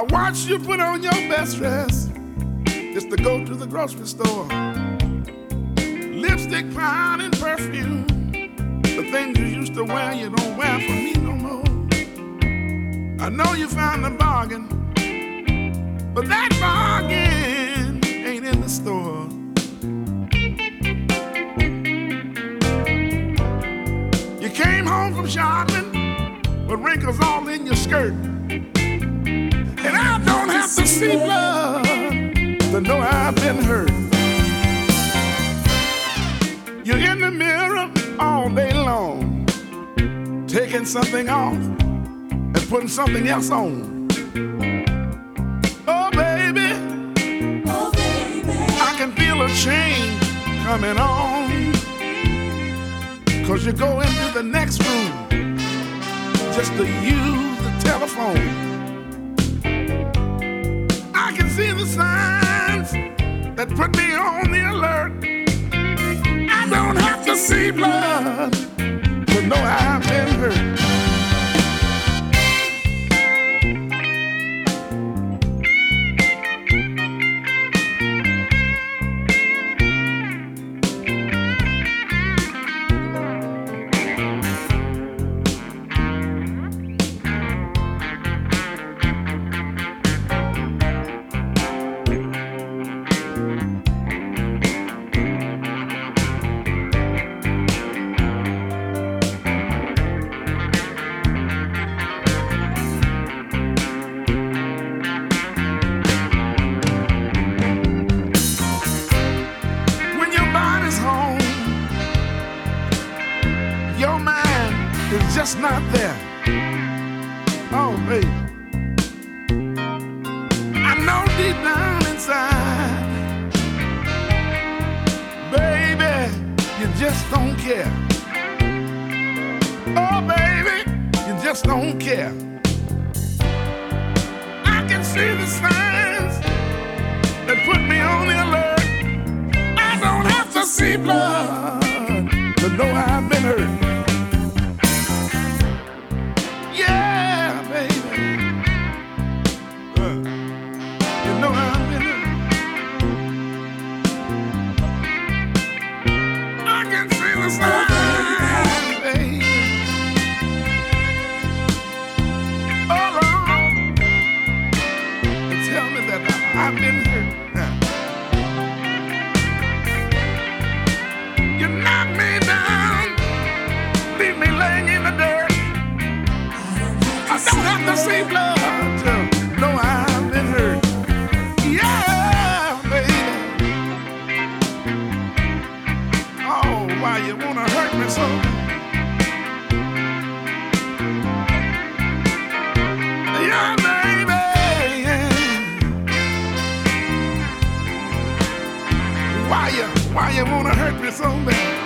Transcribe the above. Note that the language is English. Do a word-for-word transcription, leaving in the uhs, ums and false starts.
I watched you put on your best dress just to go to the grocery store. Lipstick, powder, and perfume. The things you used to wear, you don't wear for me no more. I know you found a bargain, but that bargain ain't in the store. You came home from shopping with wrinkles all in your skirt. And I don't have to see blood to know I've been hurt. You're in the mirror all day long, taking something off and putting something else on. Oh baby, Oh baby, I can feel a change coming on. Cause you go into the next room just to use the telephone. I can see the signs that put me on the alert. I don't have to see blood to know I've been hurt. Your mind is just not there. Oh, baby. I know deep down inside, baby, you just don't care. Oh, baby, you just don't care. I can see the signs that put me on the alert. I don't have to see blood to know I've been hurt. Yeah, baby. Uh, you know I've been hurt. I can see the signs, baby. Oh, Lord. They tell me that I've been hurt. You knock me down, leave me laying in the dirt. I don't have to see blood to know I've been hurt. Yeah, baby. Oh, why you wanna hurt me so? Yeah, baby. Why you, why you wanna hurt me so bad?